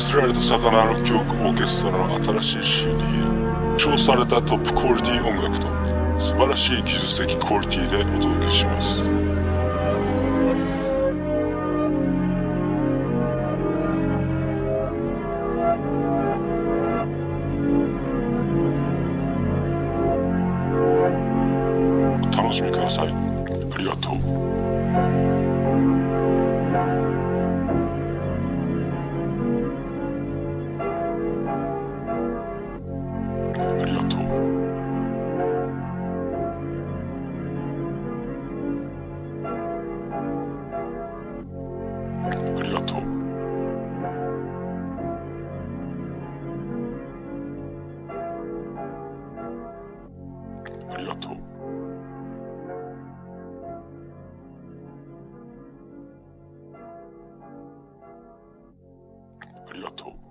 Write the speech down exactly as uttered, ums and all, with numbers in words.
忘れられた魚の記憶オーケストラの新しい シーディー へ称されたトップクオリティ音楽と素晴らしい技術的クオリティでお届けします。お楽しみください。ありがとう。ありがとう。ありがとう。ありがとう。ありがとう。